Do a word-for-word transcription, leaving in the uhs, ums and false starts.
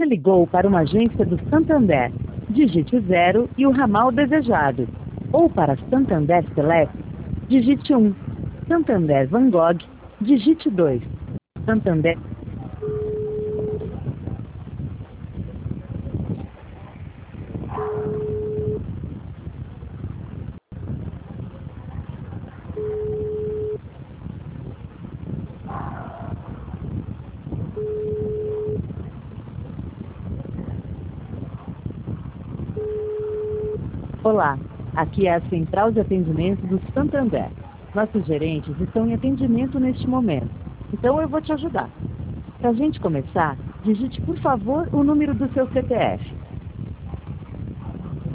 ligou para uma agência do Santander. Digite zero e o ramal desejado. Ou para Santander Select, digite um. Santander Van Gogh, digite dois. Santander... Olá, aqui é a Central de Atendimento do Santander. Nossos gerentes estão em atendimento neste momento, então eu vou te ajudar. Para a gente começar, digite por favor o número do seu C P F.